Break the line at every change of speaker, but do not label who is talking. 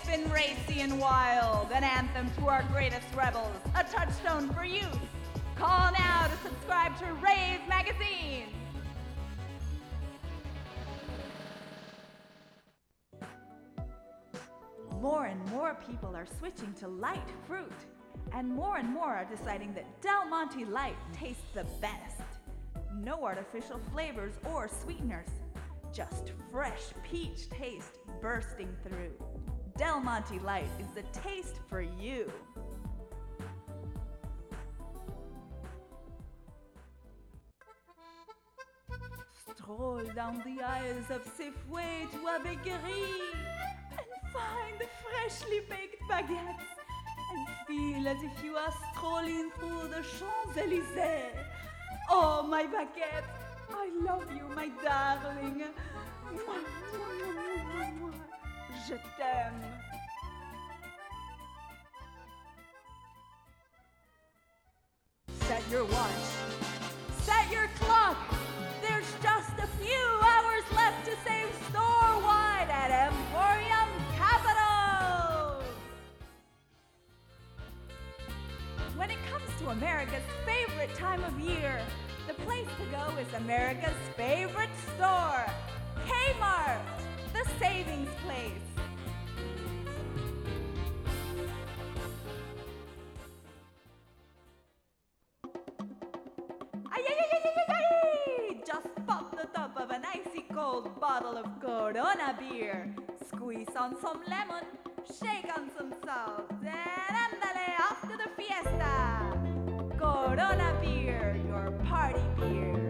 and racy and wild, an anthem to our greatest rebels, a touchstone for youth. Call now to subscribe to Rave Magazine. More and more people are switching to light fruit, and more are deciding that Del Monte Light tastes the best. No artificial flavors or sweeteners, just fresh peach taste bursting through. Del Monte Light is the taste for you. Stroll down the aisles of Safeway to Abeguerie and find the freshly baked baguettes and feel as if you are strolling through the Champs-Élysées. Oh, my baguette, I love you, my darling. Je t'aime. Set your watch. Set your clock. There's just a few hours left to save store-wide at Emporium Capital. When it comes to America's favorite time of year, the place to go is America's favorite store, Kmart, the savings place. Just pop the top of an icy cold bottle of Corona beer, squeeze on some lemon, shake on some salt, and andale off to the fiesta. Corona beer, your party beer.